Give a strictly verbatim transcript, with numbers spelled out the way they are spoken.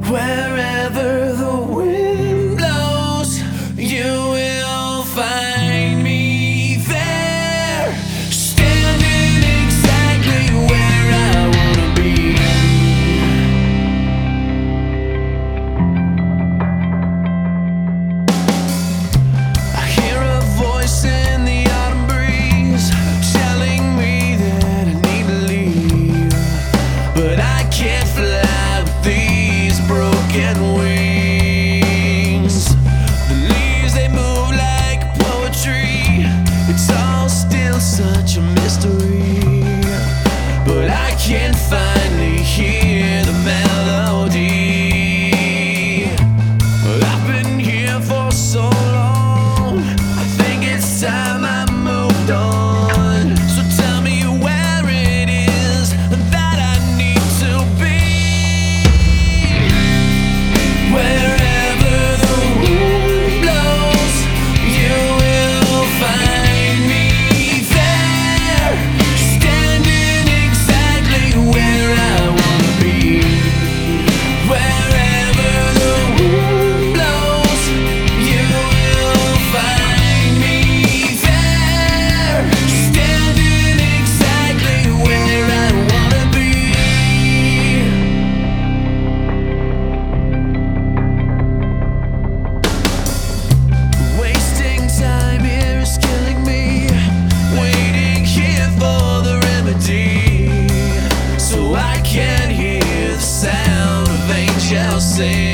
Wherever the wind blows, you will find me there, standing exactly where I wanna be. I hear a voice in the autumn breeze telling me that I need to leave, but I can't fly with these broken wings. The leaves, they move like poetry. It's all still such a mystery, but I can't finally hear the melody. I've been here for so long, I think it's time I moved on. So tell me where it is that I need to be. Wherever the wind blows, you will find me there, standing exactly where I wanna be. Wherever the wind blows, you will find me there, standing exactly where I wanna be. Wasting time here is killing me, waiting here for the remedy, so I can hear the sound of angels sing.